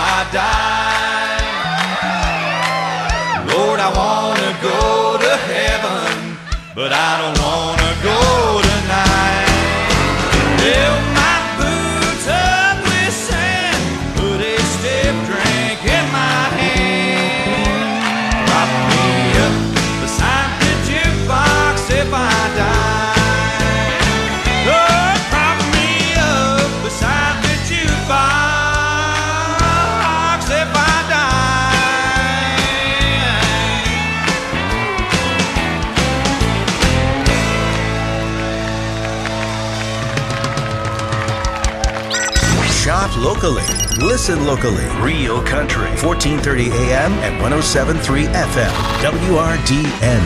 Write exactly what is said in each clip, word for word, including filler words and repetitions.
I die. Lord, I want to go to heaven, but I don't want to go tonight. Fill my boots up with sand, put a stiff drink in my hand. Prop me up beside the jukebox if I die. Oh, prop me up beside the jukebox if I Shop locally. Listen locally. Real Country. fourteen thirty A M and one oh seven point three F M. W R D N.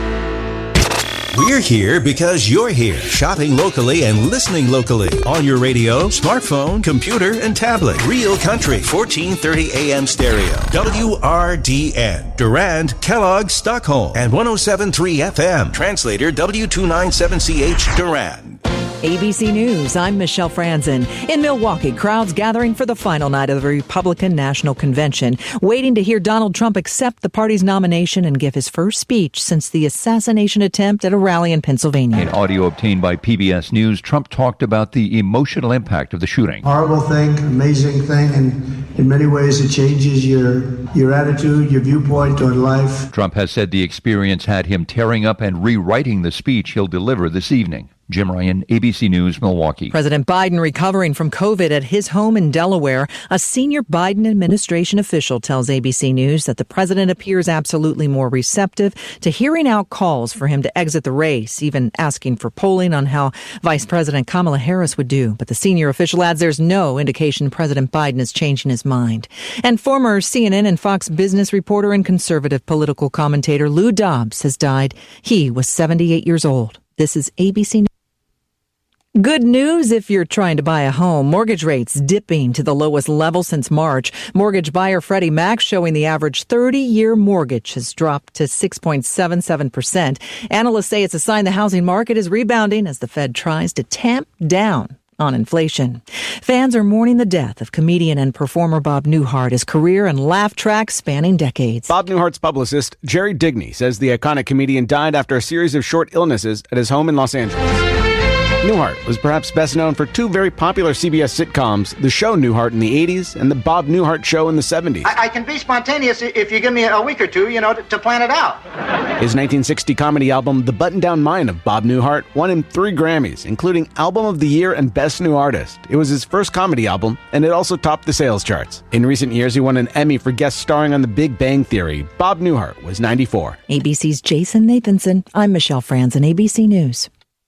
We're here because you're here. Shopping locally and listening locally. On your radio, smartphone, computer, and tablet. Real Country. fourteen thirty A M stereo. W R D N. Durand, Kellogg, Stockholm. And one oh seven point three F M. Translator W two ninety-seven C H Durand. A B C News, I'm Michelle Franzen. In Milwaukee, crowds gathering for the final night of the Republican National Convention, waiting to hear Donald Trump accept the party's nomination and give his first speech since the assassination attempt at a rally in Pennsylvania. In audio obtained by P B S News, Trump talked about the emotional impact of the shooting. Horrible thing, amazing thing, and in many ways it changes your, your attitude, your viewpoint on life. Trump has said the experience had him tearing up and rewriting the speech he'll deliver this evening. Jim Ryan, A B C News, Milwaukee. President Biden recovering from COVID at his home in Delaware. A senior Biden administration official tells A B C News that the president appears absolutely more receptive to hearing out calls for him to exit the race, even asking for polling on how Vice President Kamala Harris would do. But the senior official adds there's no indication President Biden is changing his mind. And former C N N and Fox Business reporter and conservative political commentator Lou Dobbs has died. He was seventy-eight years old. This is A B C News. Good news if you're trying to buy a home. Mortgage rates dipping to the lowest level since March. Mortgage buyer Freddie Mac showing the average thirty-year mortgage has dropped to six point seven seven percent. Analysts say it's a sign the housing market is rebounding as the Fed tries to tamp down on inflation. Fans are mourning the death of comedian and performer Bob Newhart, his career and laugh track spanning decades. Bob Newhart's publicist, Jerry Digney, says the iconic comedian died after a series of short illnesses at his home in Los Angeles. Newhart was perhaps best known for two very popular C B S sitcoms, The Show Newhart in the eighties and The Bob Newhart Show in the seventies. I, I can be spontaneous if you give me a week or two, you know, to, to plan it out. His nineteen sixty comedy album, The Button-Down Mind of Bob Newhart, won him three Grammys, including Album of the Year and Best New Artist. It was his first comedy album, and it also topped the sales charts. In recent years, he won an Emmy for guest starring on The Big Bang Theory. Bob Newhart was ninety-four. A B C's Jason Nathanson. I'm Michelle Franzen, A B C News.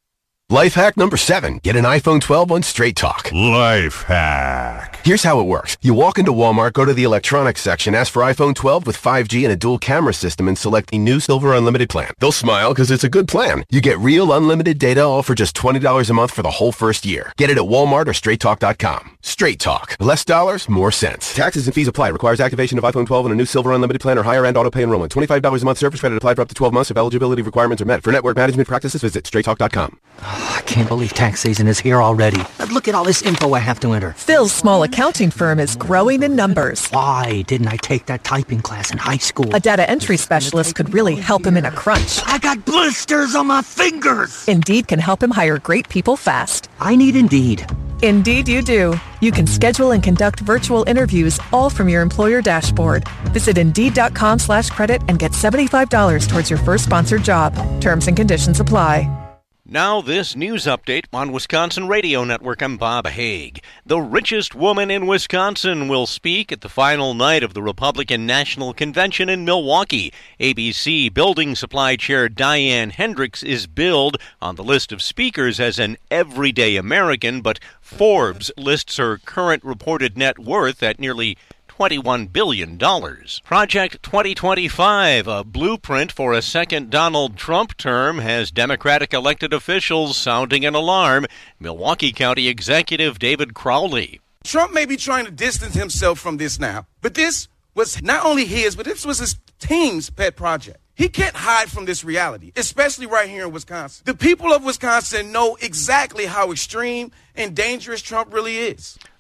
Life hack number seven. Get an iPhone twelve on Straight Talk. Life hack. Here's how it works. You walk into Walmart, go to the electronics section, ask for iPhone twelve with five G and a dual camera system, and select the new Silver Unlimited plan. They'll smile because it's a good plan. You get real unlimited data all for just twenty dollars a month for the whole first year. Get it at Walmart or straight talk dot com. Straight Talk. Less dollars, more sense. Taxes and fees apply. Requires activation of iPhone twelve and a new Silver Unlimited plan or higher end auto pay enrollment. twenty-five dollars a month service credit applied for up to twelve months if eligibility requirements are met. For network management practices, visit straight talk dot com. Oh, I can't believe tax season is here already. Look at all this info I have to enter. Phil's small accounting firm is growing in numbers. Why didn't I take that typing class in high school? A data entry specialist could really help him in a crunch. I got blisters on my fingers. Indeed can help him hire great people fast. I need Indeed. Indeed you do. You can schedule and conduct virtual interviews all from your employer dashboard. Visit Indeed.com slash credit and get seventy-five dollars towards your first sponsored job. Terms and conditions apply. Now this news update on Wisconsin Radio Network. I'm Bob Haig. The richest woman in Wisconsin will speak at the final night of the Republican National Convention in Milwaukee. A B C Building Supply Chair Diane Hendricks is billed on the list of speakers as an everyday American, but Forbes lists her current reported net worth at nearly twenty-one billion dollars. Project twenty twenty-five, a blueprint for a second Donald Trump term, has Democratic elected officials sounding an alarm. Milwaukee County Executive David Crowley. Trump may be trying to distance himself from this now, but this was not only his, but this was his team's pet project. He can't hide from this reality, especially right here in Wisconsin. The people of Wisconsin know exactly how extreme and dangerous Trump really is.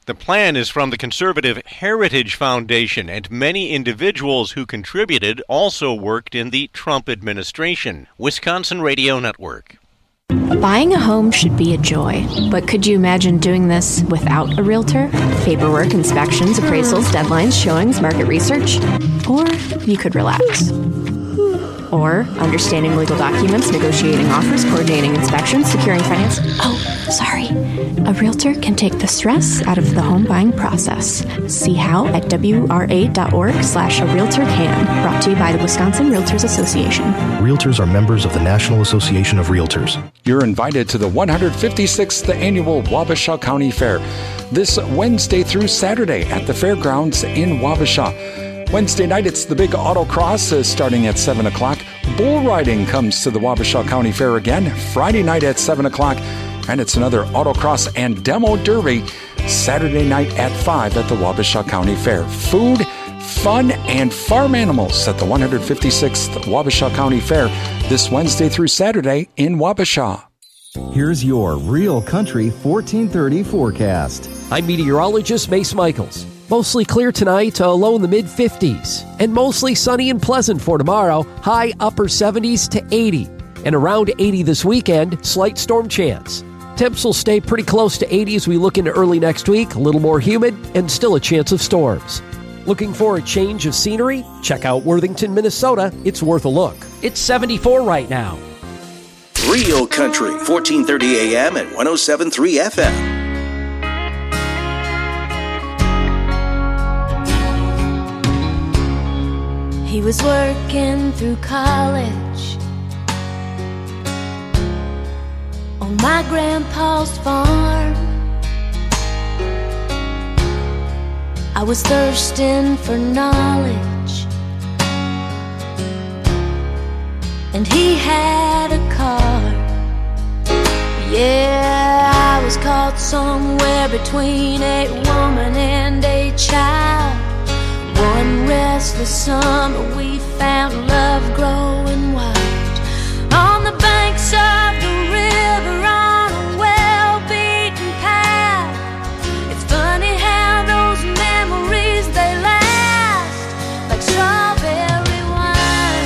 The plan is from the conservative Heritage Foundation, and many individuals who contributed also worked in the Trump administration. Wisconsin Radio Network. Buying a home should be a joy, but could you imagine doing this without a realtor? Paperwork, inspections, appraisals, deadlines, showings, market research? Or you could relax. Or understanding legal documents, negotiating offers, coordinating inspections, securing finance. Oh, sorry. A realtor can take the stress out of the home buying process. See how at wra.org slash a realtor can. Brought to you by the Wisconsin Realtors Association. Realtors are members of the National Association of Realtors. You're invited to the one hundred fifty-sixth Annual Wabasha County Fair this Wednesday through Saturday at the fairgrounds in Wabasha. Wednesday night, it's the big autocross uh, starting at seven o'clock. Bull riding comes to the Wabasha County Fair again Friday night at seven o'clock. And it's another autocross and demo derby Saturday night at five at the Wabasha County Fair. Food, fun, and farm animals at the one hundred fifty-sixth Wabasha County Fair this Wednesday through Saturday in Wabasha. Here's your Real Country fourteen thirty forecast. I'm meteorologist Mace Michaels. Mostly clear tonight, a low in the mid-fifties. And mostly sunny and pleasant for tomorrow, high upper seventies to eighty. And around eighty this weekend, slight storm chance. Temps will stay pretty close to eighty as we look into early next week, a little more humid, and still a chance of storms. Looking for a change of scenery? Check out Worthington, Minnesota. It's worth a look. It's seventy-four right now. Real Country, fourteen thirty A M and one oh seven point three F M. He was working through college on my grandpa's farm. I was thirsting for knowledge, and he had a car. Yeah, I was caught somewhere between a woman and a child. One restless summer we found love growing wild on the banks of the river on a well-beaten path. It's funny how those memories, they last like strawberry wine.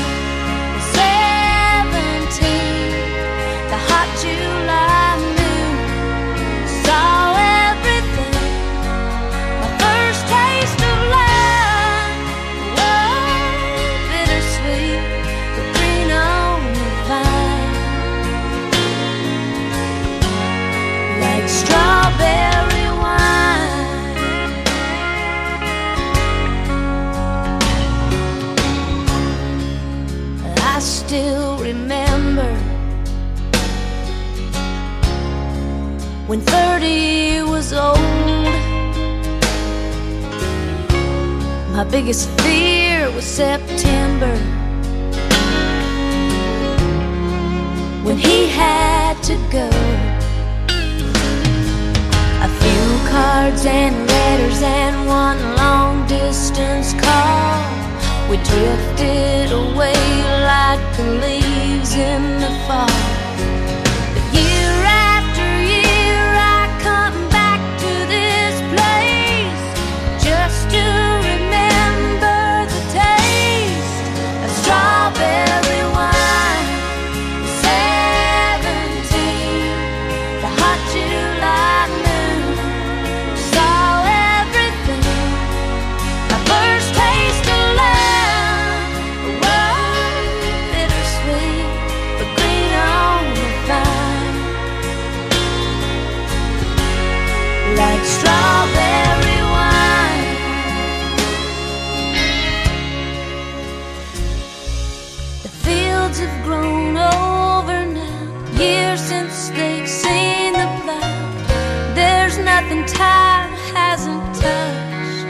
Seventeen, the hot July noon, saw everything. My first taste of love. Strawberry wine. I still remember when thirty was old. My biggest fear was September, when he had to go. A few cards and letters and one long distance call. We drifted away like the leaves in the fall. But year after year I come back to this place just to remember the taste of strawberry wine. Seventeen, the hot July noon, saw everything. My first taste of love, was bittersweet, but green on the vine, like strawberry wine. The fields have grown over now, years since they've seen the plow. There's nothing time hasn't touched.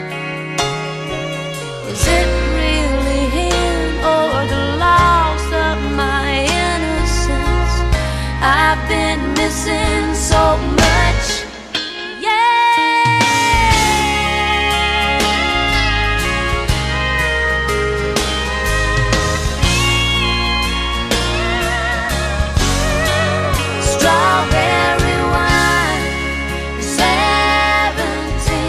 Is it really him or the loss of my innocence? I've been missing so much. Strawberry wine, seventeen.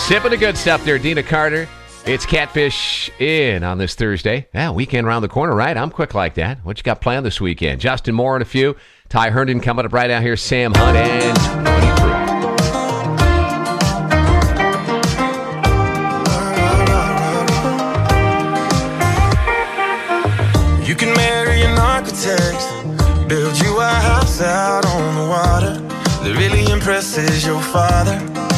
Sipping the good stuff there, Dina Carter. It's Catfish In on this Thursday. Yeah, weekend around the corner, right? I'm quick like that. What you got planned this weekend? Justin Moore and a few. Ty Herndon coming up right out here. Sam Hunt and Tony Brew. You can marry an architect, build you a house out on the water that really impresses your father.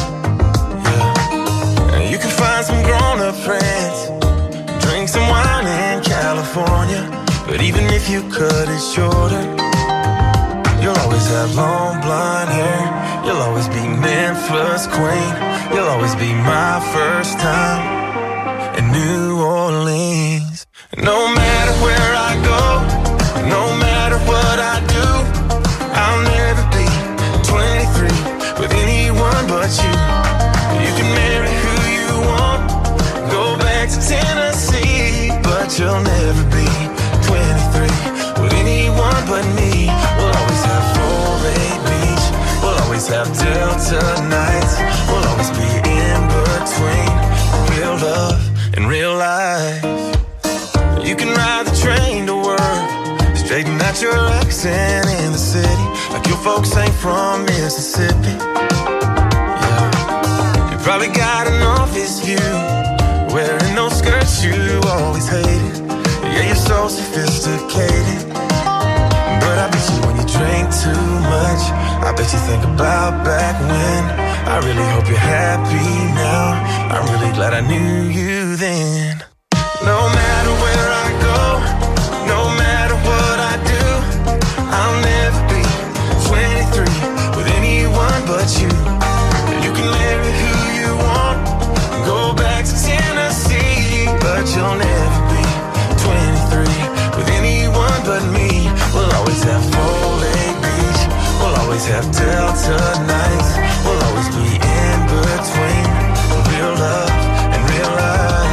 You can find some grown-up friends, drink some wine in California. But even if you cut it shorter, you'll always have long blonde hair. You'll always be Memphis queen. You'll always be my first time in New Orleans. No matter where I go, no matter what I do, I'll never be twenty-three with anyone but you. You can marry who go back to Tennessee, but you'll never be twenty-three with anyone but me. We'll always have Florida Beach, we'll always have Delta nights, we'll always be in between real love and real life. You can ride the train to work, straighten out your accent in the city, like your folks ain't from Mississippi. Yeah, you probably got an office view, wearing those skirts you always hated. Yeah, you're so sophisticated. But I bet you when you drink too much, I bet you think about back when. I really hope you're happy now. I'm really glad I knew you then. No matter where I go, no matter what I do, I'll never be twenty-three with anyone but you. You can marry who you want, go back to Tennessee, but you'll never be twenty-three with anyone but me. We'll always have Full Lake Beach, we'll always have Delta nights, we'll always be in between real love and real life.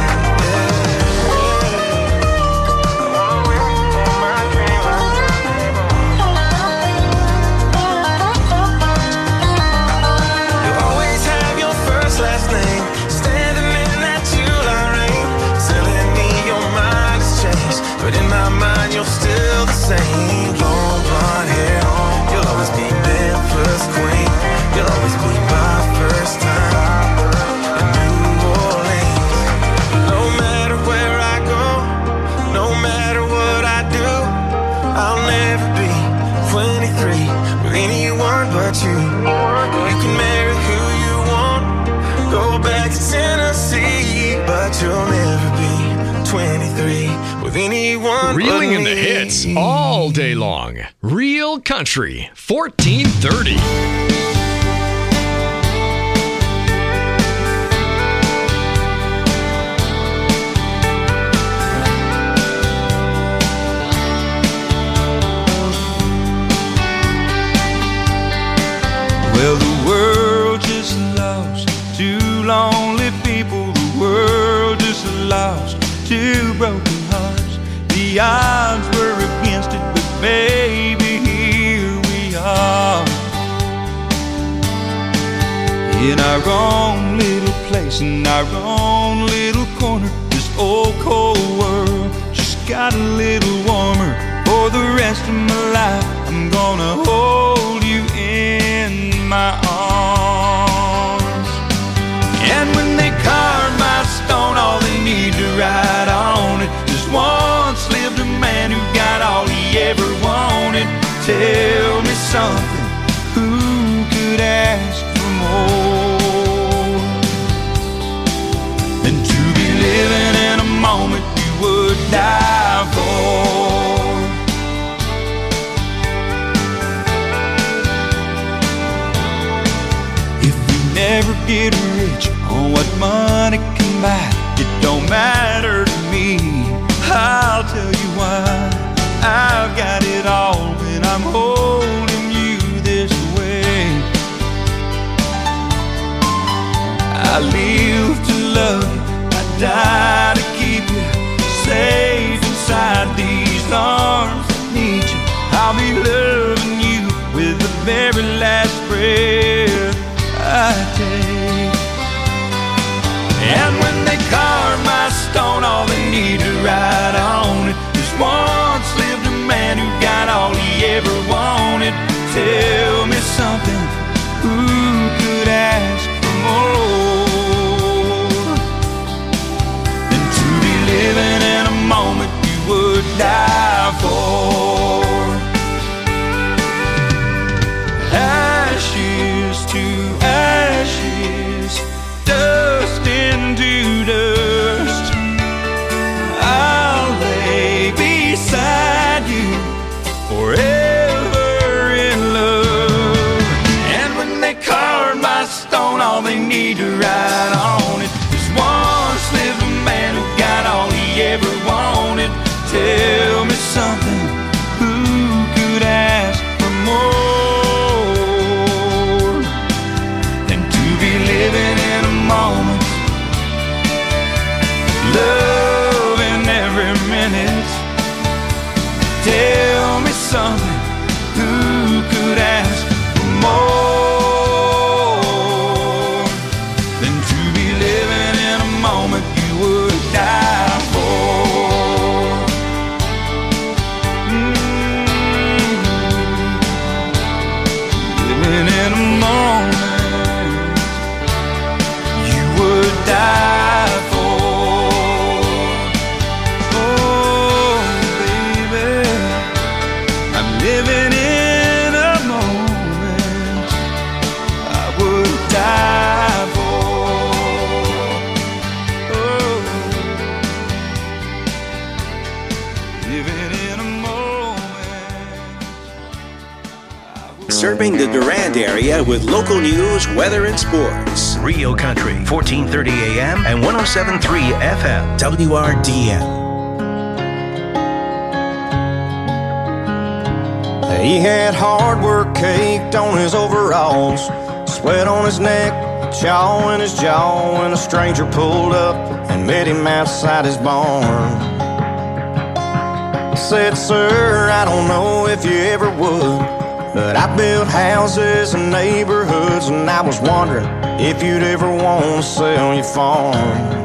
You'll always have your first, last name, standing in that July rain, telling me your mind has changed, but in my mind you're still the same. Long blonde hair, you'll always be Memphis queen. You'll always be my first time in New Orleans. No matter where I go, no matter what I do, I'll never be twenty-three with anyone but you. You can marry who you want, go back to Tennessee, but you'll never be twenty-three with anyone. Reeling but in the me. hits all day long. Real Country, fourteen thirty. Well, the world just lost two lonely people. The world just lost two broken hearts. The odds were against it, but baby, here we are. In our own little place, in our own little corner, this old cold world just got a little warmer. For the rest of my life, I'm gonna hold you in my arms. And when they carve my stone, all they need to write on it, just once lived a man who got all he ever wanted. Tell me something, who could ask for more than to be living in a moment you would die for? Never get rich on what money can buy. It don't matter to me, I'll tell you why. I've got it all when I'm holding you this way. I live to love you, I die to keep you safe inside these arms that need you. I'll be loving you with the very last breath I take. once lived a man who got all he ever wanted. Tell me something, who could ask for more than to be living in a moment you would die for? Ashes to ashes, dust into dust, I'll lay beside you forever in love. And when they carve my stone, all they need to write on it is once lived a man who got all he ever wanted. Tell me something, who could ask for more than to be living in a moment, loving every minute? Tell me something, who could ask for more than to be living in a moment you would die for? Mm-hmm. Living in a moment you would die for. Oh, baby, I'm living in a moment I would die for. Oh, living in a moment. Serving the Durand area with local news, weather, and sports. Rio Country, fourteen thirty A M and one oh seven point three F M, W R D N. He had hard work caked on his overalls, sweat on his neck, chaw in his jaw, when a stranger pulled up and met him outside his barn. Said, sir, I don't know if you ever would, but I built houses and neighborhoods, and I was wondering if you'd ever want to sell your farm.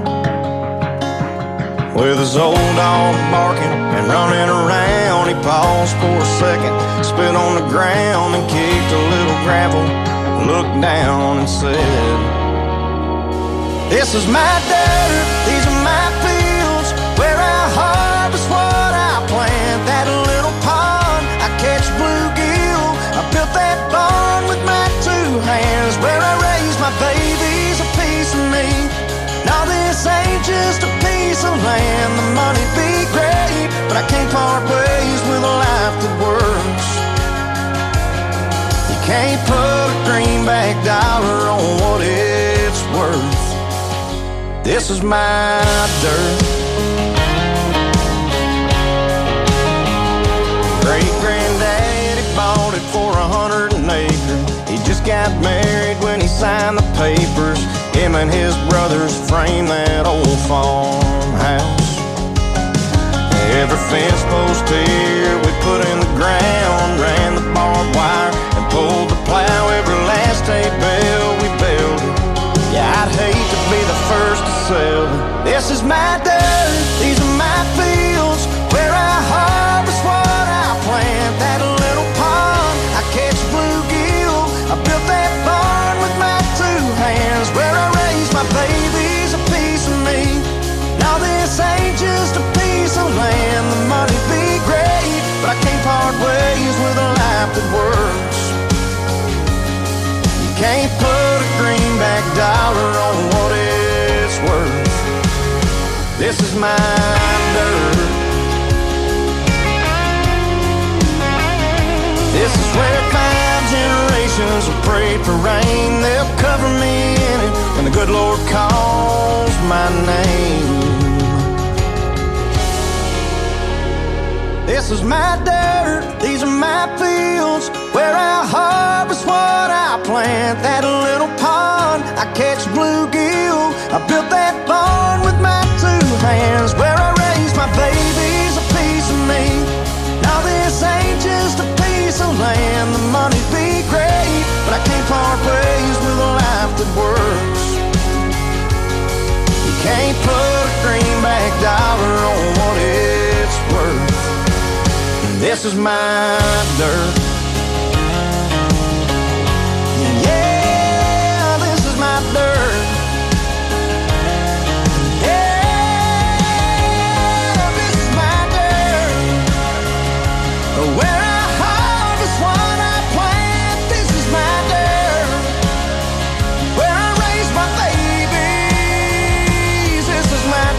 With his old dog barking and running around, he paused for a second, spit on the ground and kicked a little gravel, looked down and said, this is my dirt, these are my fields, where I harvest what I plant. That little pond, I catch bluegill, I built that barn with my two hands, where I raise my babies, a piece of me. Now this ain't just a piece of land, the money be great, but I can't part ways with a life that works. You can't put a greenback dollar on what it's worth. This is my dirt. Great-granddaddy bought it for a hundred an acre. He just got married when he signed the papers. Him and his brothers framed that old farmhouse. Every fence post here we put in the ground, ran the barbed wire and pulled the plow. Every last hay bale we builded. Yeah, I'd hate to be the first to sell it. This is my dirt, these are my fields, where I harvest what I plant. That little pond, I catch bluegill, I built that barn with my two hands, where I raise my babies, a piece of me. Now this ain't just a piece of land, the money be great, but I can't part ways with a life that works. You can't put a greenback dollar on what it's worth. This is my dirt. This is where five generations have prayed for rain. They'll cover me in it when the good Lord calls my name. This is my dirt, these are my fields, where I harvest what I plant. That little pond, I catch bluegill, I built that barn with my two hands, where I raise my babies, a piece of me. Now this ain't just a piece of land, the money be great, but I can't part ways with a life that works. You can't put a greenback dollar on what it's worth. This is my dirt. Yeah, this is my dirt. Yeah, this is my dirt. Where I harvest what I plant. This is my dirt. Where I raise my babies. This is my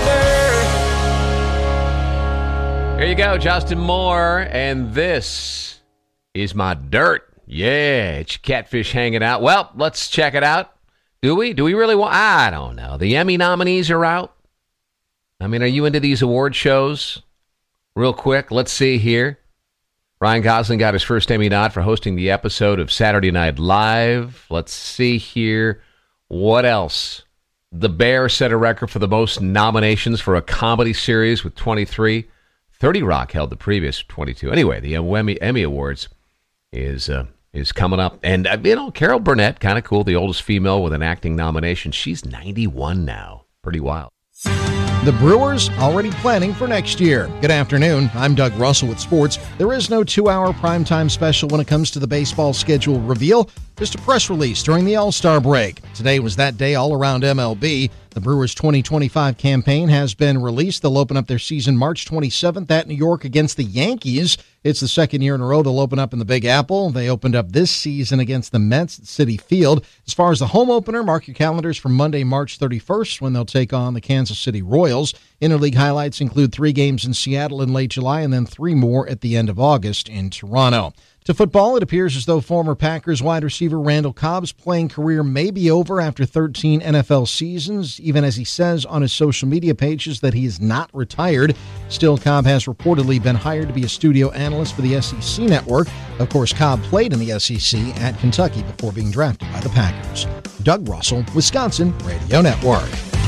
dirt. Here you go, Justin Moore, and this is my dirt. Yeah, it's Catfish hanging out. Well, let's check it out. Do we? Do we really want? I don't know. The Emmy nominees are out. I mean, are you into these award shows? Real quick, let's see here. Ryan Gosling got his first Emmy nod for hosting the episode of Saturday Night Live. Let's see here. What else? The Bear set a record for the most nominations for a comedy series with twenty-three. thirty Rock held the previous twenty-two. Anyway, the Emmy, Emmy Awards is uh, is coming up. And, uh, you know, Carol Burnett, kind of cool, the oldest female with an acting nomination. She's ninety-one now. Pretty wild. The Brewers already planning for next year. Good afternoon. I'm Doug Russell with sports. There is no two-hour primetime special when it comes to the baseball schedule reveal. Just a press release during the All-Star break. Today was that day all around M L B. The Brewers' twenty twenty-five campaign has been released. They'll open up their season March twenty-seventh at New York against the Yankees. It's the second year in a row they'll open up in the Big Apple. They opened up this season against the Mets at Citi Field. As far as the home opener, mark your calendars for Monday, March thirty-first, when they'll take on the Kansas City Royals. Interleague highlights include three games in Seattle in late July and then three more at the end of August in Toronto. To football, it appears as though former Packers wide receiver Randall Cobb's playing career may be over after thirteen N F L seasons, even as he says on his social media pages that he is not retired. Still, Cobb has reportedly been hired to be a studio analyst for the S E C network. Of course, Cobb played in the S E C at Kentucky before being drafted by the Packers. Doug Russell, Wisconsin Radio Network.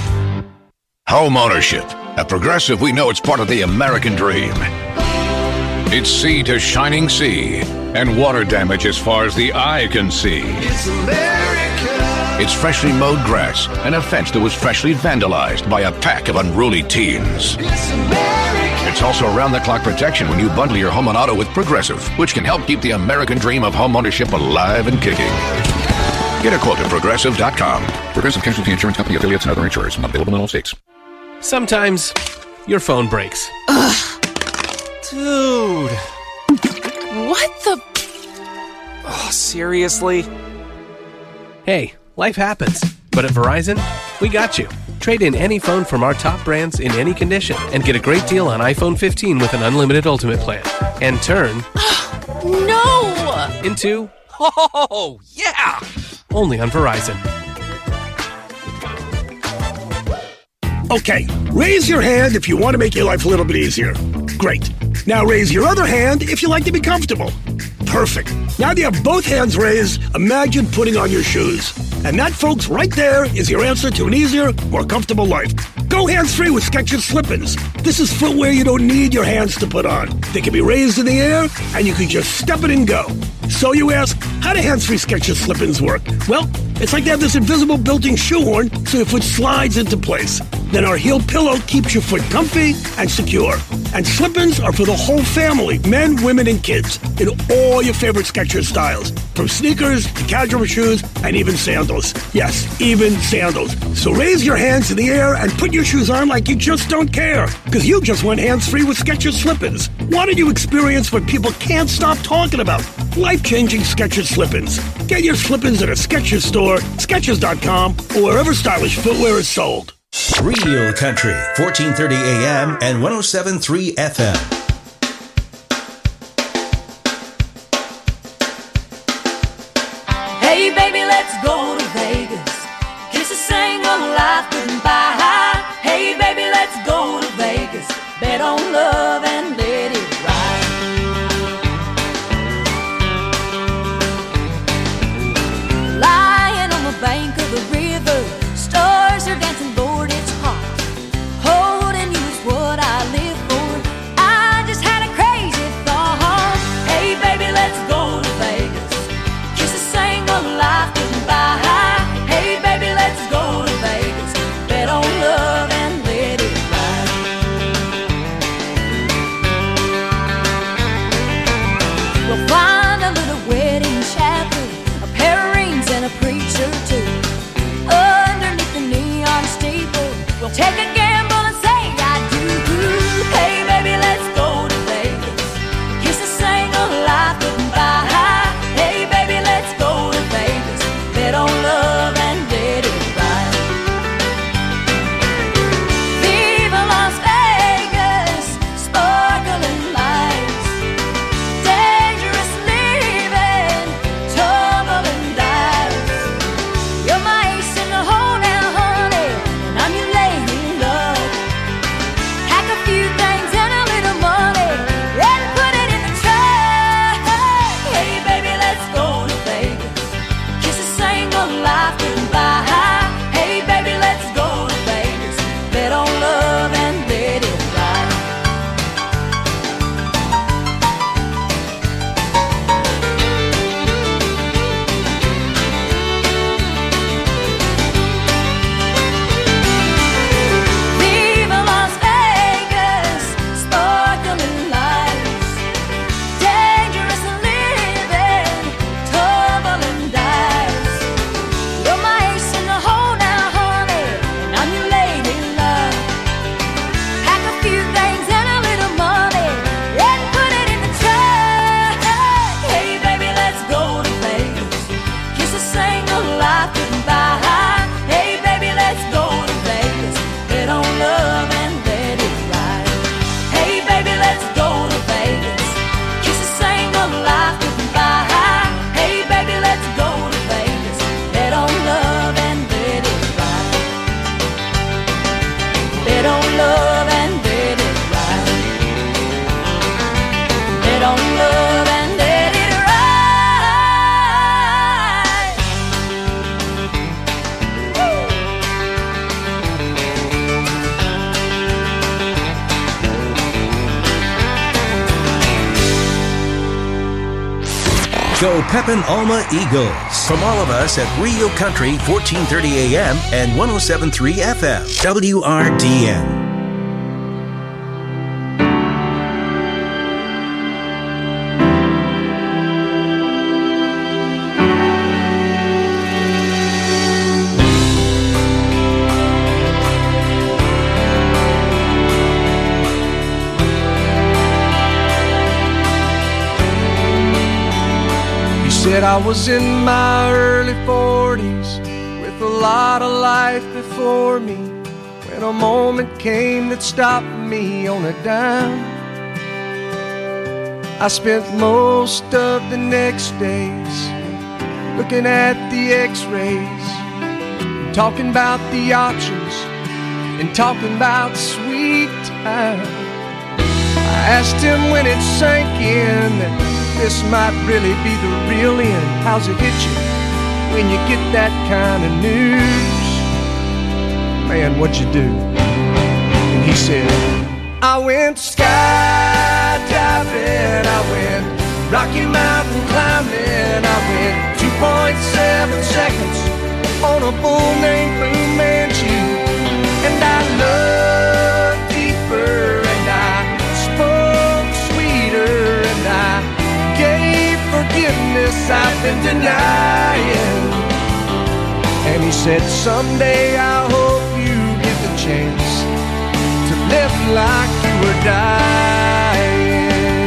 Home ownership. At Progressive, we know it's part of the American dream. It's sea to shining sea, and water damage as far as the eye can see. It's America. It's freshly mowed grass and a fence that was freshly vandalized by a pack of unruly teens. It's America. It's also around-the-clock protection when you bundle your home and auto with Progressive, which can help keep the American dream of home ownership alive and kicking. Get a quote at Progressive dot com. Progressive Casualty Insurance Company, affiliates, and other insurers. Not available in all states. Sometimes your phone breaks. Ugh. Dude. What the? Oh, seriously? Hey, life happens. But at Verizon, we got you. Trade in any phone from our top brands in any condition and get a great deal on iPhone fifteen with an unlimited ultimate plan. And turn... no! Into... Oh, yeah! Only on Verizon. Okay, raise your hand if you want to make your life a little bit easier. Great. Now raise your other hand if you like to be comfortable. Perfect. Now that you have both hands raised, imagine putting on your shoes. And that, folks, right there is your answer to an easier, more comfortable life. Go hands-free with Skechers Slip-ins. This is footwear you don't need your hands to put on. They can be raised in the air, and you can just step it and go. So you ask, how do hands-free Skechers Slip-ins work? Well, it's like they have this invisible built-in shoehorn so your foot slides into place. Then our heel pillow keeps your foot comfy and secure. And slip-ins are for the whole family, men, women, and kids, in all your favorite Skechers styles. From sneakers to casual shoes and even sandals. Yes, even sandals. So raise your hands in the air and put your shoes on like you just don't care. Because you just went hands-free with Skechers Slip-ins. Why don't you experience what people can't stop talking about? Life-changing Skechers Slip-ins. Get your Slip-ins at a Skechers store, Skechers dot com, or wherever stylish footwear is sold. Real Country, fourteen thirty A M and one oh seven point three F M. Hey baby, let's go to Vegas. Kiss a single life goodbye. Hey baby, let's go to Vegas. Bet on love and let it ride. Lying on the bank of the river, stars are dancing, Lord, it's hot. Holding you is what I live for. I I'll take a gamble and say I do. Hey baby, let's go to Vegas. Kiss a single life goodbye. Hey baby, let's go to Vegas. Bet on love and let it ride. Viva Las Vegas, sparkling lights, dangerous living, tumbling dice. You're my ace in the hole now, honey, and I'm your lady love. Pack a few things and a little money and put it in the trunk. Hey baby, let's go to Vegas. Kiss a single life goodbye. Hey baby, let's go to Vegas. Bet on love and let it ride. Viva Las Vegas, sparkling lights, dangerous living, tumbling dice. You're my ace in the hole now, honey, and I'm your lady love. Pack a few things and a little money and put it in the trunk. Hey baby, let's go to Vegas. Kiss a single life goodbye. Hey baby, let's go to Vegas. Bet on love and let it ride. Hey baby, let's go to Vegas. Kiss a single life goodbye. Hey baby, let's go to Vegas. Bet on love and let it ride. Bet on love and let it ride. Bet on love and let it ride. Go Pepin Alma Eagles. From all of us at Rio Country, fourteen thirty A M and one oh seven point three F M. W R D N. Said I was in my early forties with a lot of life before me, when a moment came that stopped me on a dime. I spent most of the next days looking at the x-rays and talking about the options and talking about sweet time. I asked him when it sank in that this might really be the real end. How's it hit you when you get that kind of news? Man, what'd you do? And he said, I went skydiving, I went Rocky Mountain climbing, I went two point seven seconds on a bull named Fu Manchu. And I loved deeper, and I spoke sweeter, and I gave forgiveness I've been denying. And he said, someday I hope you get the chance to live like you were dying.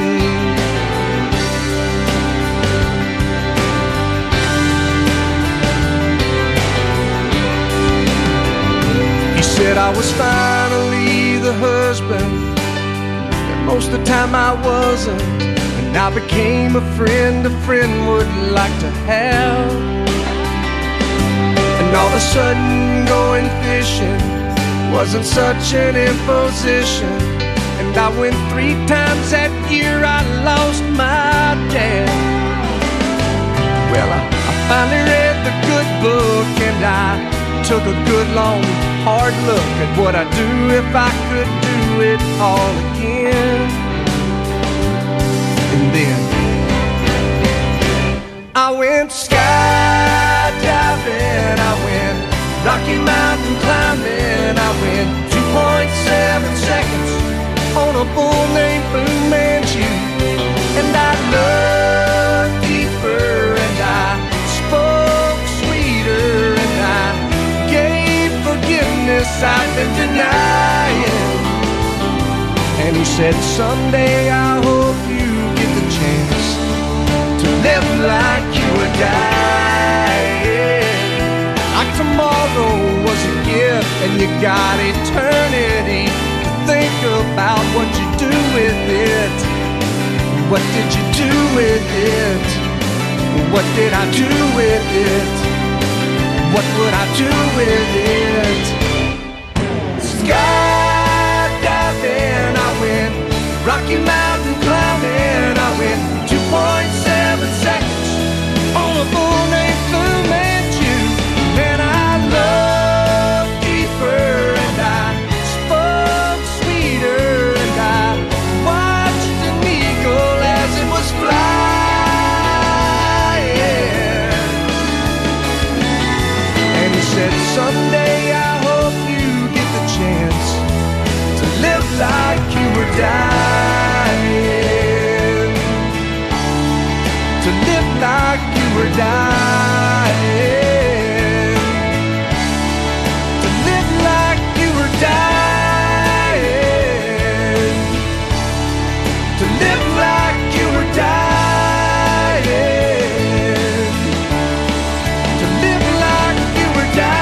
He said I was finally the husband that most of the time I wasn't. I became a friend a friend would like to have. And all of a sudden going fishing wasn't such an imposition. And I went three times that year, I lost my dad. Well, I, I finally read the good book, and I took a good long hard look at what I'd do if I could do it all again. And then I went skydiving, I went Rocky Mountain climbing, I went two point seven seconds on a bull named Fu Manchu. And I looked deeper, and I spoke sweeter, and I gave forgiveness I've been denying. said, someday I hope you get the chance to live like you would die. Like tomorrow was a gift and you got eternity to think about what you do with it. What did you do with it? What did I do with it? What would I do with it? Skydiving, I went Rocky Mountain climbing. I went two point seven seconds on a bull named Fu Manchu. And I loved deeper and I spoke sweeter and I watched an eagle as it was flying. And he said, someday I hope you get the chance to live like you were dying. To live like you were dying. To live like you were dying. To live like you were dying. To live like you were dying.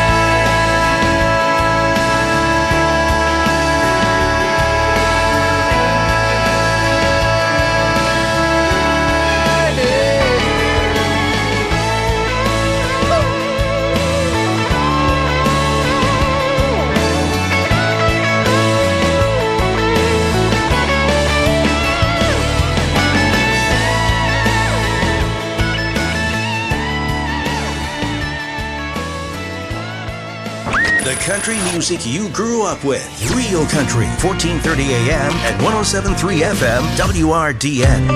The country music you grew up with. Real Country, fourteen thirty A M and one oh seven point three F M, W R D N.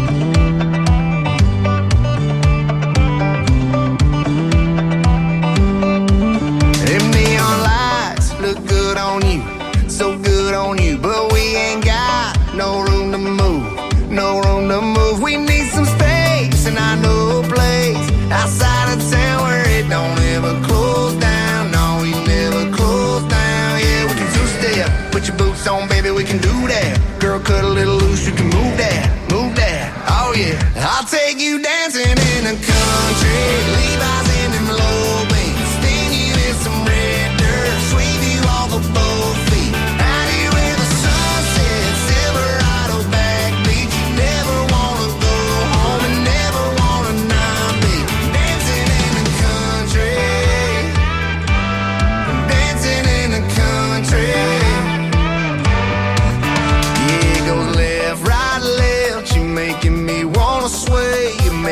Them neon lights look good on you, so good on you, but we ain't got no room to move, no room to move. We need some space, and I know a place outside of town where it don't ever close down. No, we never close down. Yeah, we can two-step, put your boots on, baby, we can do that. Girl, cut a little loose, you can move that, move that. Oh yeah, I'll take you dancing in the country, Levi's in them low beams, sting you in some red dirt, sweep you off of both feet, out here with the sunset, Silverado backbeat. You never wanna go home and never wanna not be dancing in the country, dancing in the country. Yeah, it goes left, right, left. You making me wanna sway. You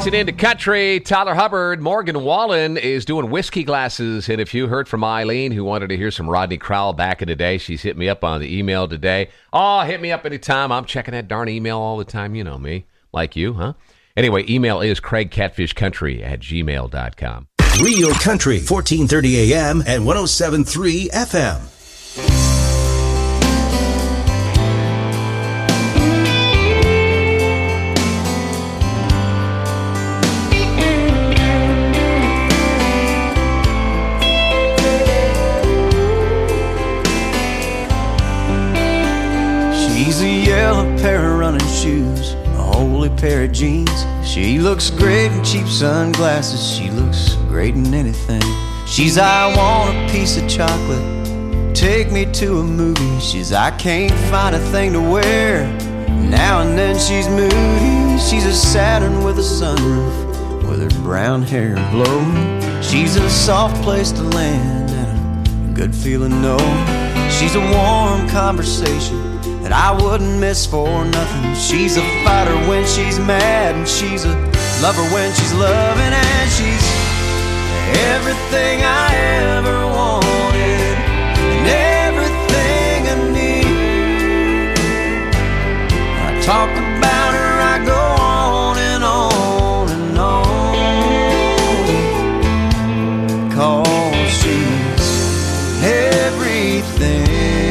Dancing into country, Tyler Hubbard. Morgan Wallen is doing whiskey glasses. And if you heard from Eileen, who wanted to hear some Rodney Crowell back in the day, she's hit me up on the email today. Oh, hit me up anytime. I'm checking that darn email all the time. You know me. Like you, huh? Anyway, email is craigcatfishcountry at gmail dot com. Real Country, fourteen thirty A M and one oh seven point three F M. She's a yellow pair of running shoes, a holy pair of jeans. She looks great in cheap sunglasses. She looks great in anything. She's I want a piece of chocolate, take me to a movie. She's I can't find a thing to wear, now and then she's moody. She's a Saturn with a sunroof, with her brown hair blowing. She's a soft place to land and a good feeling no. She's a warm conversation that I wouldn't miss for nothing. She's a fighter when she's mad, and she's a lover when she's loving, and she's everything I ever wanted and everything I need. I talk about her, I go on and on and on, 'cause she's everything.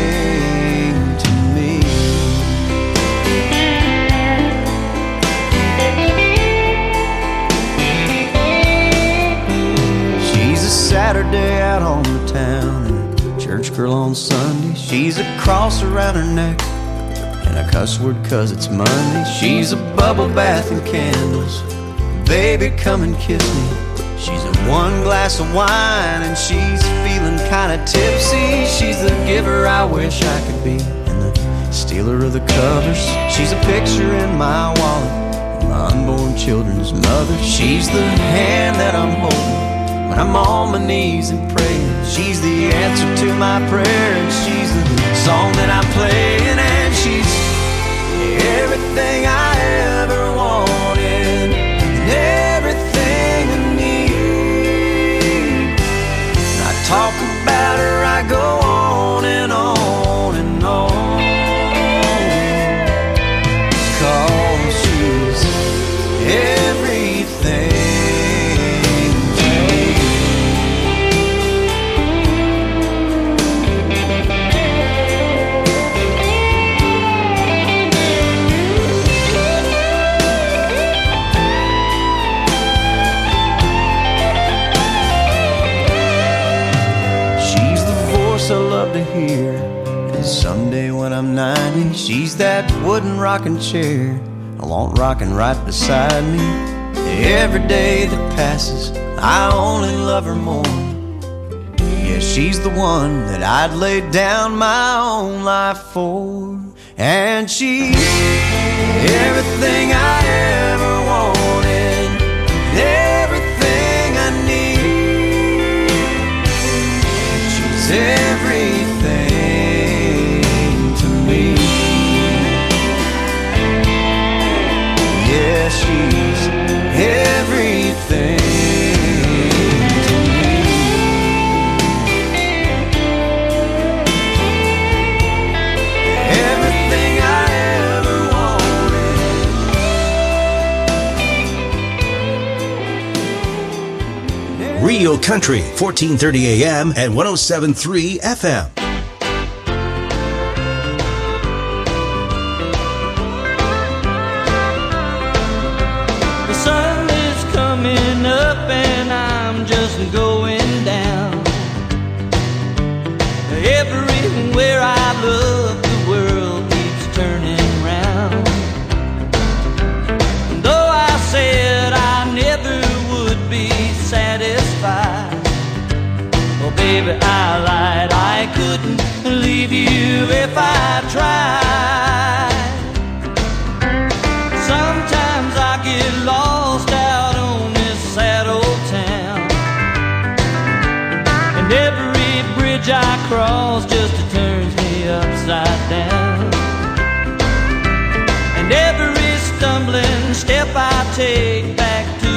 Saturday out on the town and a church girl on Sunday. She's a cross around her neck and a cuss word 'cause it's Monday. She's a bubble bath and candles, baby come and kiss me. She's a one glass of wine and she's feeling kinda tipsy. She's the giver I wish I could be and the stealer of the covers. She's a picture in my wallet, my unborn children's mother. She's the hand that I'm holding when I'm on my knees and praying. She's the answer to my prayer, and she's the song that I'm playing, and she's everything I ever wanted and everything I need. And I talk about her, I go on and on and on, 'cause she's everything. I love to hear, and someday when I'm ninety, she's that wooden rocking chair I want rocking right beside me. Every day that passes, I only love her more. Yeah, she's the one that I'd lay down my own life for, and she's everything I ever wanted, everything I need. She's everything to me. Yeah, she's everything to me. Everything I ever wanted. Real Country, fourteen thirty A M and one oh seven point three F M. The sun is coming up and I'm just going down. Everywhere I look, the world keeps turning round. And though I said I never would be satisfied, oh baby, I lied. I couldn't leave you if I tried. Sometimes I get lost out on this sad old town, and every bridge I cross just turns me upside down. And every stumbling step I take back to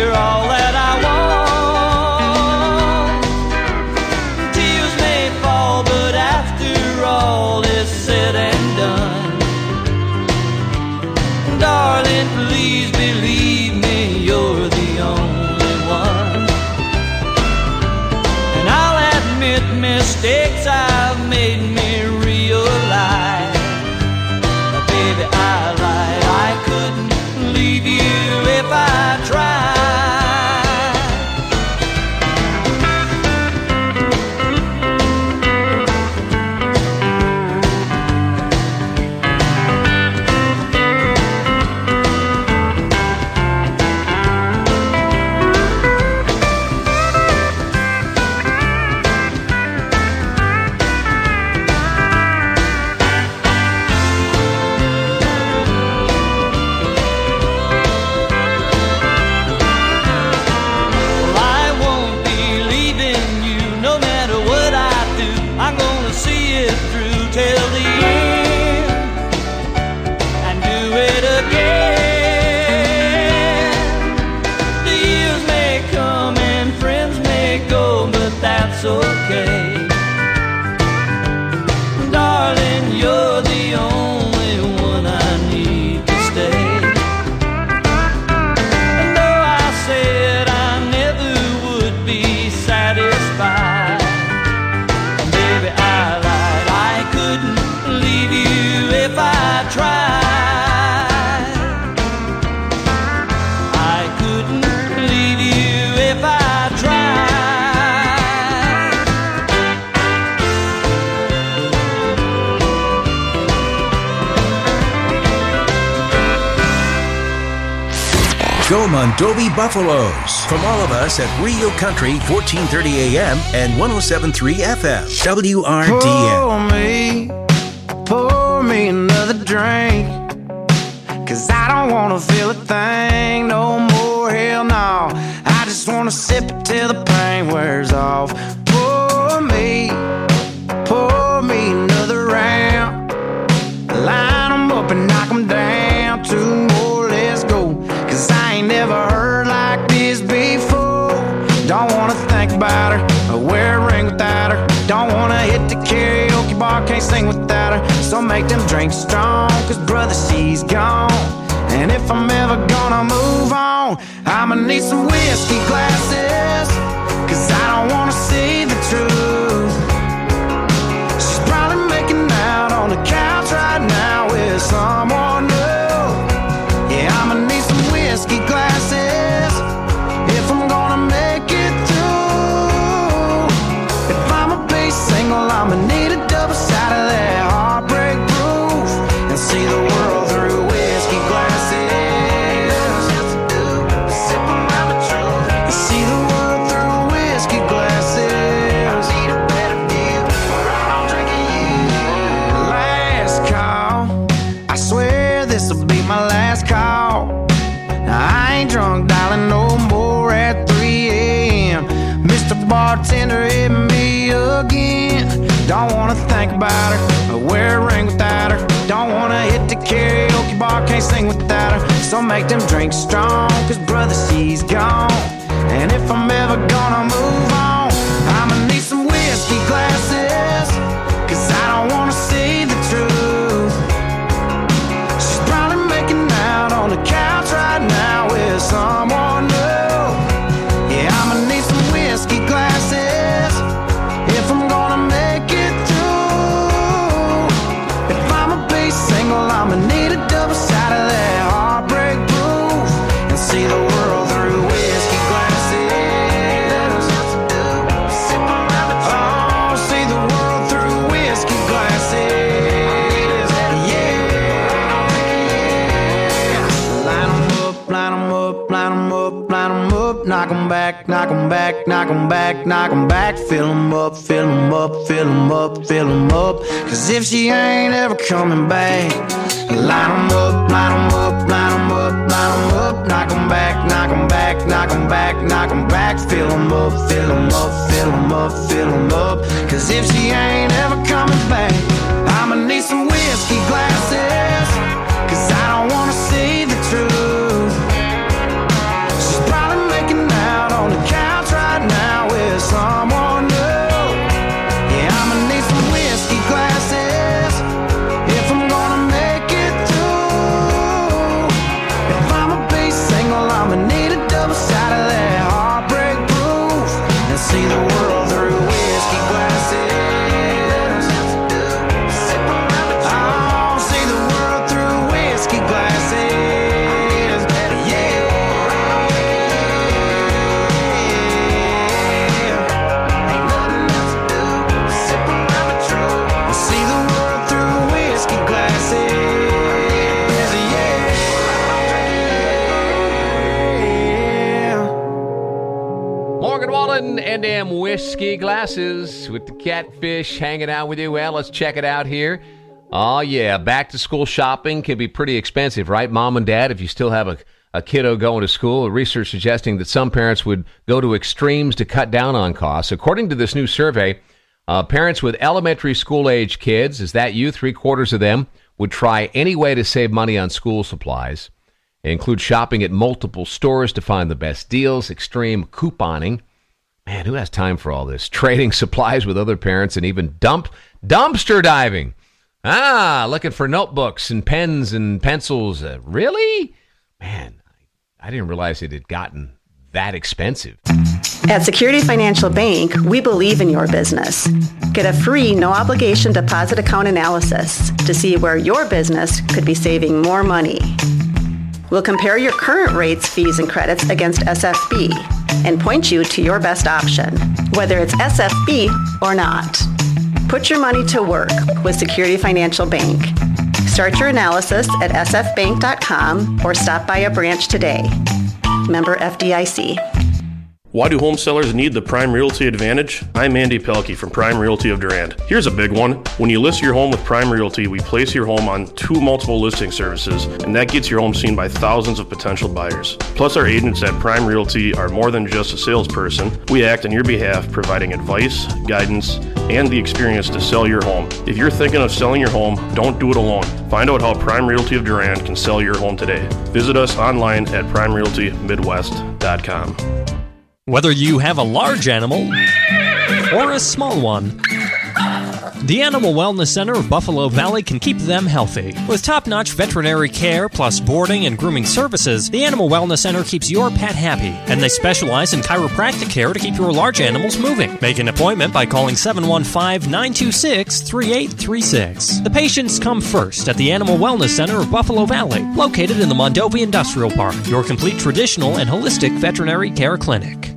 her all that I want. Tears may fall, but after all is said and done, darling, please believe me, you're the only one. And I'll admit mistakes I've made me realize, but baby, I lied. I couldn't leave you if I tried. That's okay, darling, you're the only one I need to stay. And though I said I never would be satisfied, baby, I lied. I couldn't leave you if I tried. I couldn't leave you if I tried. Go Mondovi Buffaloes. From all of us at Rio Country, fourteen thirty A M and one oh seven point three F M, W R D N. Pour me, pour me another drink, 'cause I don't wanna feel a thing no more, hell no. I just wanna sip it till the pain wears off. Pour me, pour me another round. Line 'em up and knock 'em down. Two more, let's go. 'Cause I ain't never heard like this before. Don't wanna think about her or wear a ring without her. Don't wanna hit the karaoke bar, can't sing without her. So make them drinks strong, 'cause brother, she's gone. And if I'm ever gonna move on, I'ma need some whiskey glasses, 'cause I don't wanna see the truth. She's probably making out on the couch right now with someone new. Yeah, I'ma need some whiskey glasses if I'm gonna make it through. If I'ma be single, I'ma need a double shot of that heartbreak proof, and see the world through whiskey glasses. Sip around the truth and see the world through whiskey glasses. I need a better deal, or I'm drinking you. Last call, I swear this'll be my last call. Now I ain't drunk, darling, no more at three A M Mister Bartender hit me again. Don't wanna think about her or wear a ring without her. Don't wanna hit the karaoke bar, can't sing without her. So make them drinks strong, 'cause brother, she's gone. And if I'm ever gonna move on, I'ma need some whiskey glasses, 'cause I don't wanna see the truth. She's probably making out on the couch right now with someone new. Yeah, I'ma need some whiskey glasses if I'm gonna make it through. If I'ma be single, I'ma need a double shot of that heartbreak proof, and see the world through whiskey glasses. Sip around the truth. Oh, see the world through whiskey glasses. Yeah. Line 'em up, line 'em up, line 'em up, line 'em up. Knock 'em back, knock 'em back, knock 'em back, knock 'em back. Fill 'em up, fill 'em up, fill 'em up, fill 'em up. 'Cause if she ain't ever coming back, line 'em up, line 'em up, line 'em up, line 'em up. Knock 'em back, knock 'em back, knock 'em back, knock 'em back. Fill 'em up, fill 'em up, fill 'em up, fill em up. 'Cause if she ain't ever coming back, I'ma need some whiskey glasses, 'cause I don't wanna see the truth. She's probably making Morgan Wallen and them whiskey glasses with the catfish hanging out with you. Well, let's check it out here. Oh, yeah, back-to-school shopping can be pretty expensive, right? Mom and Dad, if you still have a, a kiddo going to school, research suggesting that some parents would go to extremes to cut down on costs. According to this new survey, uh, parents with elementary school-age kids, is that you? Three-quarters of them would try any way to save money on school supplies. They include shopping at multiple stores to find the best deals, extreme couponing. Man, who has time for all this? Trading supplies with other parents and even dump dumpster diving. Ah, looking for notebooks and pens and pencils. Uh, really? Man, I, I didn't realize it had gotten that expensive. At Security Financial Bank, we believe in your business. Get a free, no-obligation deposit account analysis to see where your business could be saving more money. We'll compare your current rates, fees, and credits against S F B and point you to your best option, whether it's S F B or not. Put your money to work with Security Financial Bank. Start your analysis at s f bank dot com or stop by a branch today. Member F D I C. Why do home sellers need the Prime Realty Advantage? I'm Andy Pelkey from Prime Realty of Durand. Here's a big one. When you list your home with Prime Realty, we place your home on two multiple listing services, and that gets your home seen by thousands of potential buyers. Plus, our agents at Prime Realty are more than just a salesperson. We act on your behalf, providing advice, guidance, and the experience to sell your home. If you're thinking of selling your home, don't do it alone. Find out how Prime Realty of Durand can sell your home today. Visit us online at prime realty midwest dot com. Whether you have a large animal or a small one, the Animal Wellness Center of Buffalo Valley can keep them healthy. With top-notch veterinary care plus boarding and grooming services, the Animal Wellness Center keeps your pet happy, and they specialize in chiropractic care to keep your large animals moving. Make an appointment by calling seven one five, nine two six, three eight three six. The patients come first at the Animal Wellness Center of Buffalo Valley, located in the Mondovi Industrial Park, your complete traditional and holistic veterinary care clinic.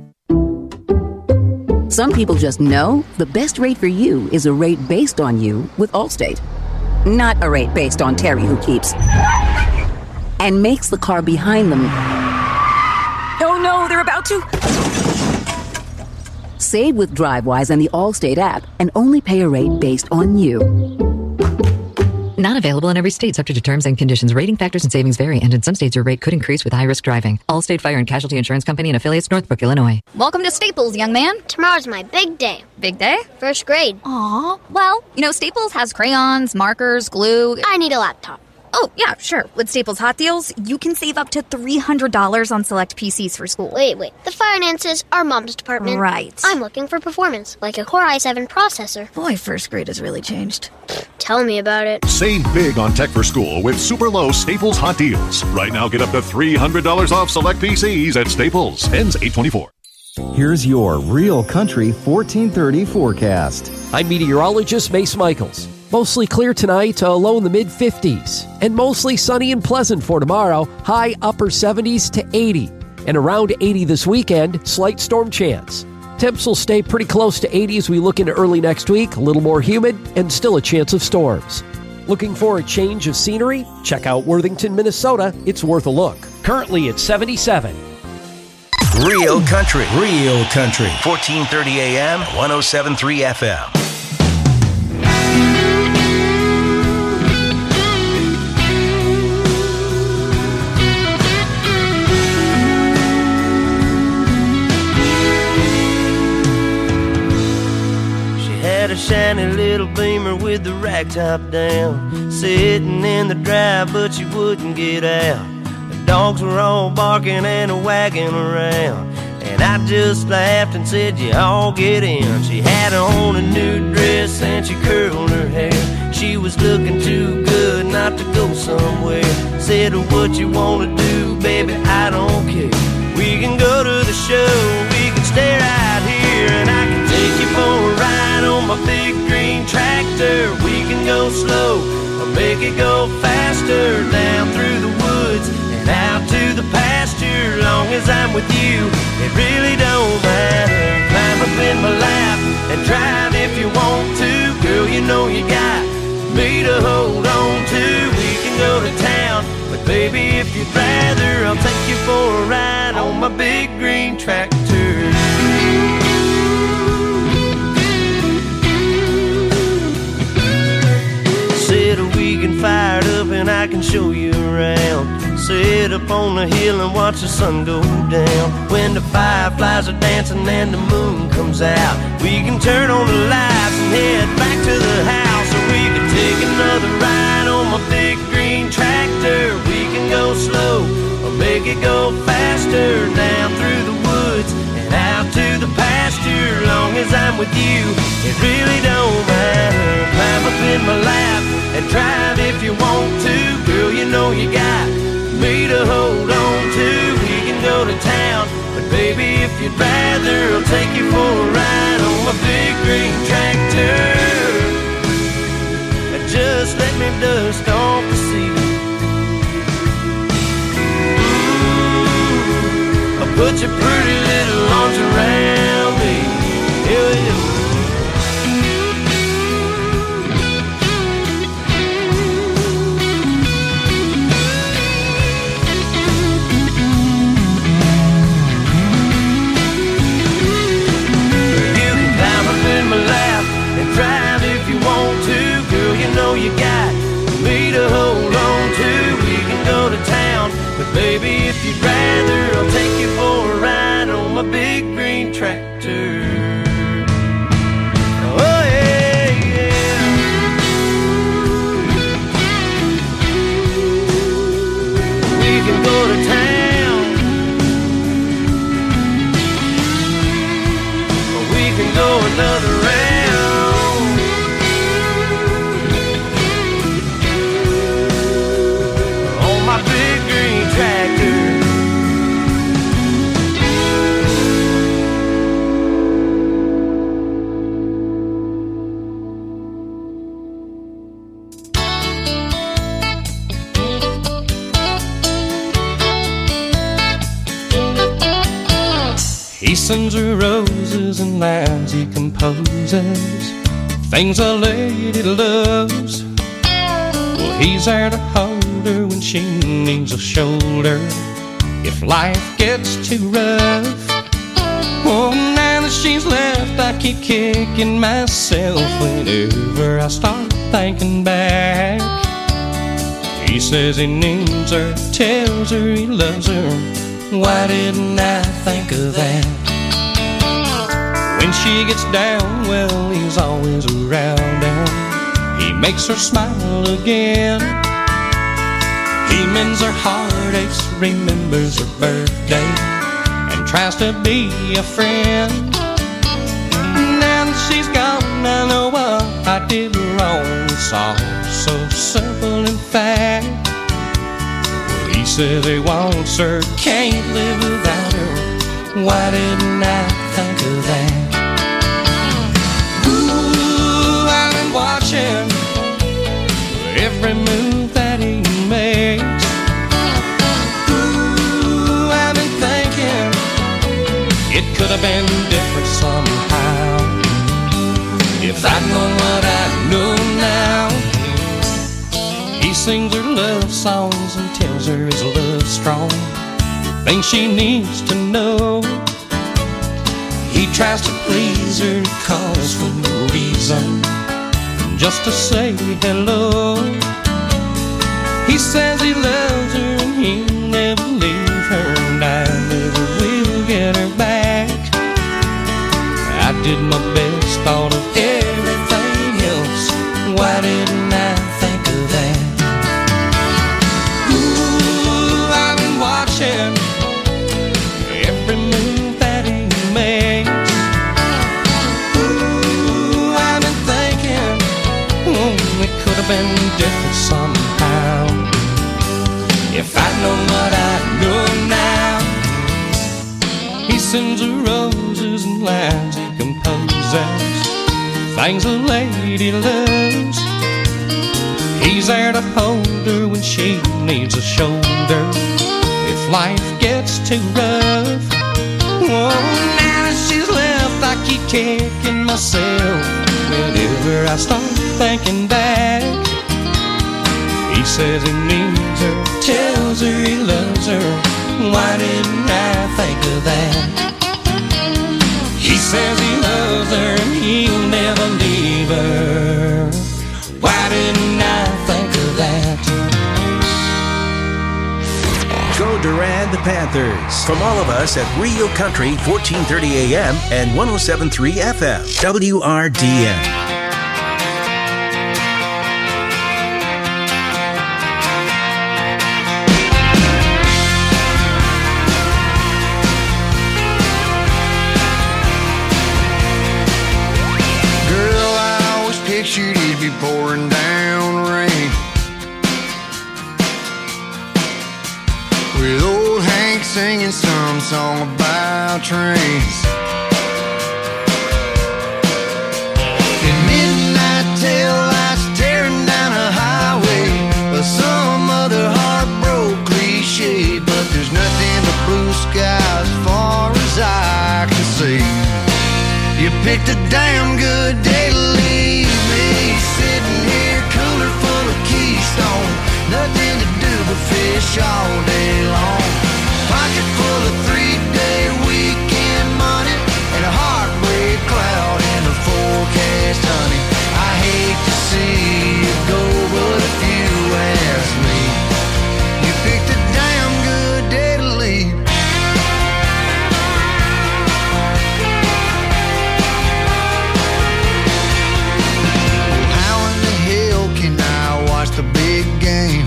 Some people just know the best rate for you is a rate based on you with Allstate. Not a rate based on Terry who keeps and makes the car behind them. Oh no, they're about to. Save with DriveWise and the Allstate app and only pay a rate based on you. Not available in every state, subject to terms and conditions. Rating factors and savings vary, and in some states your rate could increase with high-risk driving. Allstate Fire and Casualty Insurance Company and affiliates, Northbrook, Illinois. Welcome to Staples, young man. Tomorrow's my big day. Big day? First grade. Aw. Well, you know, Staples has crayons, markers, glue. I need a laptop. Oh, yeah, sure. With Staples Hot Deals, you can save up to three hundred dollars on select P Cs for school. Wait, wait. The finances are Mom's department. Right. I'm looking for performance, like a Core i seven processor. Boy, first grade has really changed. Tell me about it. Save big on tech for school with super low Staples Hot Deals. Right now, get up to three hundred dollars off select P Cs at Staples. Ends eight twenty-four. Here's your Real Country fourteen thirty forecast. I'm meteorologist Mace Michaels. Mostly clear tonight, uh, low in the mid-fifties. And mostly sunny and pleasant for tomorrow, high upper seventies to eighty. And around eighty this weekend, slight storm chance. Temps will stay pretty close to eighty as we look into early next week, a little more humid, and still a chance of storms. Looking for a change of scenery? Check out Worthington, Minnesota. It's worth a look. Currently at seventy-seven. Real Country. Real Country. fourteen thirty A M, one oh seven point three F M. A shiny little Beamer with the rack top down, sitting in the drive, but she wouldn't get out. The dogs were all barking and wagging around, and I just laughed and said, you all get in. She had on a new dress and she curled her hair. She was looking too good not to go somewhere. Said, what you wanna do, baby, I don't care. We can go to the show, we can stay right here, and I can take you for a ride on my big green tractor. We can go slow or make it go faster, down through the woods and out to the pasture. Long as I'm with you, it really don't matter. Climb up in my lap and drive if you want to. Girl, you know you got me to hold on to. We can go to town, but baby, if you'd rather, I'll take you for a ride on my big green tractor. fired up and I can show you around. Sit up on the hill and watch the sun go down. When the fireflies are dancing and the moon comes out, we can turn on the lights and head back to the house. Or we can take another ride on my big green tractor. We can go slow or make it go faster, down through the woods and out to the pasture. Long as I'm with you, it really don't matter. Climb up in my lap and drive if you want to. Girl, you know you got me to hold on to. We can go to town, but baby, if you'd rather, I'll take you for a ride on my big green tractor. Just let me dust off the seat. Ooh, I'll put your pretty little arms around me. Yeah, yeah. You got me to hold on to. We can go to town, but baby, if you'd rather, I'll take you for a ride on my big green tractor. Oh yeah, yeah. We can go to town, or we can go another round. He sends her roses and lines he composes, things a lady loves. Well, he's there to hold her when she needs a shoulder, if life gets too rough. Oh, now that she's left, I keep kicking myself whenever I start thinking back. He says he needs her, tells her he loves her. Why didn't I think of that? When she gets down, well, he's always around and he makes her smile again. He mends her heartaches, remembers her birthday, and tries to be a friend. Now that she's gone, I know what I did wrong. It's all so simple in fact. He says he wants her, can't live without her. Why didn't I think of that? Ooh, I've been watching every move that he makes. Ooh, I've been thinking it could have been different somehow. If I'd known what I know now. He sings her love songs and tells her his love's strong, things she needs to know. He tries to please her, calls for no reason, just to say hello. He says he loves her and he'll never leave her, and I never will get her back. I did my best, thought of everything else. Why didn't I think of that? Every move that he makes. Ooh, I've been thinking, oh, it could have been different somehow. If I'd known what I know now. He sends her roses and lines he composes, things a lady loves. He's there to hold her when she needs a shoulder, if life gets too rough. Oh, now that she's left, I keep kicking myself whenever I start thinking back. He says he needs her, tells her he loves her. Why didn't I think of that? He says he loves her and he'll never leave her. Why didn't I think of that? Panthers. From all of us at Rio Country, fourteen thirty A M and one oh seven point three F M, W R D N. Pictured it'd be pouring down rain, with old Hank singing some song about trains. In midnight tail lights tearing down a highway, or some other heartbroken cliche, but there's nothing but blue skies as far as I can see. You picked a damn good day to leave me, sitting here cooler full of Keystone, nothing to do but fish all day long. Pocket full of three-day weekend money and a heartbreak cloud in the forecast, honey. I hate to see you go, but if you ask me, you picked a damn good day to leave. The big game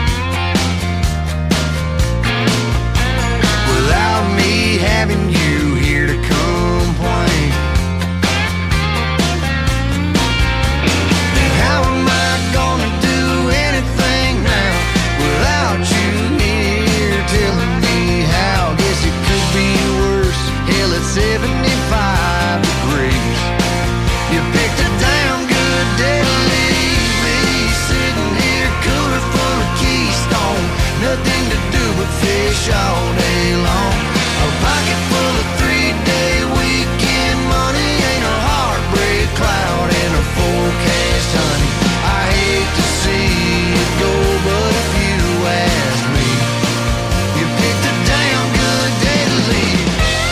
without me having you here to complain. And how am I gonna do anything now without you here telling me how? Guess it could be worse. Hell, it's seventy-five degrees. You picked a damn good day to leave. Nothing to do but fish all day long. A pocket full of three-day weekend money ain't a heartbreak cloud in a forecast, honey. I hate to see it go, but if you ask me, you picked a damn good day to leave.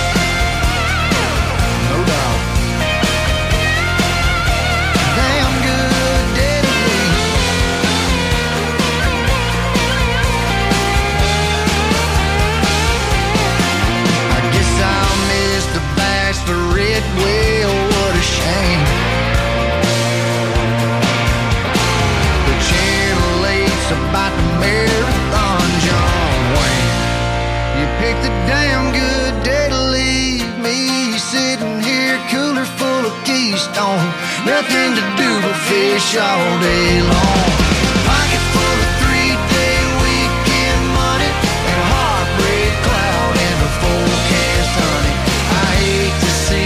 No doubt. Damn good day to leave. The red whale, what a shame. The Channel eight's about the marathon, John Wayne. You picked a damn good day to leave me, sitting here cooler full of Keystone, nothing to do but fish all day long.